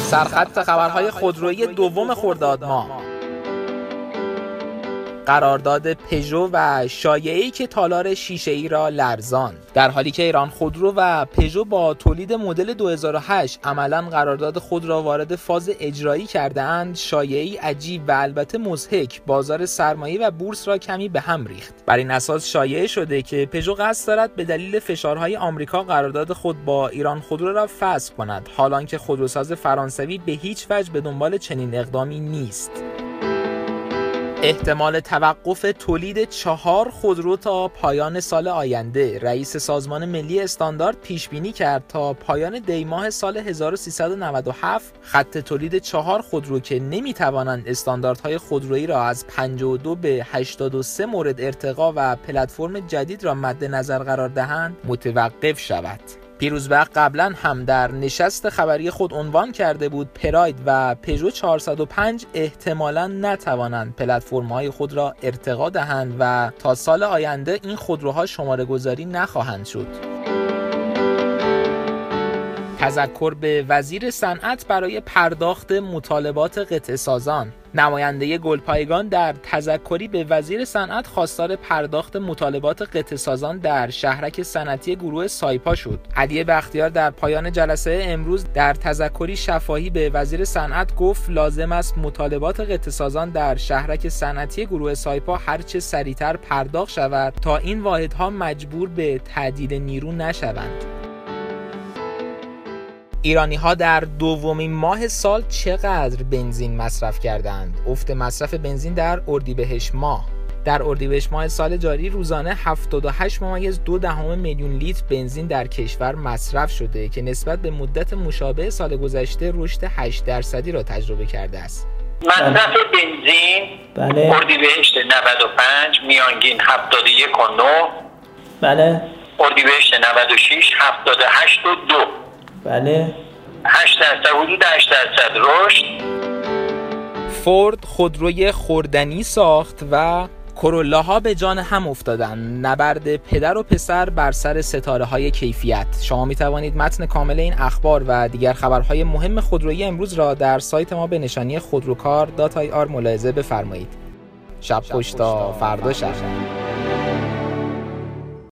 سرخط خبرهای خودرویی دوم خرداد ماه. قرارداد پژو و شایعه‌ای که تالار شیشه‌ای را لرزاند. در حالی که ایران خودرو و پژو با تولید مدل 2008 عملاً قرارداد خود را وارد فاز اجرایی کرده‌اند، شایعه‌ای عجیب و البته مضحک بازار سرمایه و بورس را کمی به هم ریخت. بر این اساس شایعه شده که پژو قصد دارد به دلیل فشارهای آمریکا قرارداد خود با ایران خودرو را فسخ کند، حالانکه خودروساز فرانسوی به هیچ وجه به دنبال چنین اقدامی نیست. احتمال توقف تولید 4 خودرو تا پایان سال آینده. رئیس سازمان ملی استاندارد پیش بینی کرد تا پایان دی‌ماه سال 1397 خط تولید 4 خودرو که نمی‌توانند استانداردهای خودرویی را از 52 به 83 مورد ارتقا و پلتفرم جدید را مد نظر قرار دهند متوقف شود. پیروزبخت قبلا هم در نشست خبری خود عنوان کرده بود پراید و پژو 405 احتمالاً نتوانند پلتفرم‌های خود را ارتقا دهند و تا سال آینده این خودروها شماره گذاری نخواهند شد. تذکر به وزیر صنعت برای پرداخت مطالبات قطعه‌سازان. نماینده گلپایگان در تذکری به وزیر صنعت خواستار پرداخت مطالبات قطعه‌سازان در شهرک صنعتی گروه سایپا شد. علی بختیار در پایان جلسه امروز در تذکری شفاهی به وزیر صنعت گفت لازم است مطالبات قطعه‌سازان در شهرک صنعتی گروه سایپا هرچه سریعتر پرداخت شود تا این واحدها مجبور به تعدیل نیرو نشوند. ایرانی‌ها در دومین ماه سال چقدر بنزین مصرف کردند؟ افت مصرف بنزین در اردیبهشت ماه. در اردیبهشت ماه سال جاری روزانه 78.2 میلیون لیتر بنزین در کشور مصرف شده که نسبت به مدت مشابه سال گذشته رشد 8% را تجربه کرده است. مصرف بنزین اردیبهشت 95 میانگین 71.9. بله. اردیبهشت 96 78.2. بله. 8% حدود 8% رشد. فورد خودروی خوردنی ساخت و کرولاها به جان هم افتادند. نبرد پدر و پسر بر سر ستاره‌های کیفیت. شما می توانید متن کامل این اخبار و دیگر خبرهای مهم خودرویی امروز را در سایت ما به نشانی خودروکار.ir ملاحظه بفرمایید. شب خوش تا فردا شب.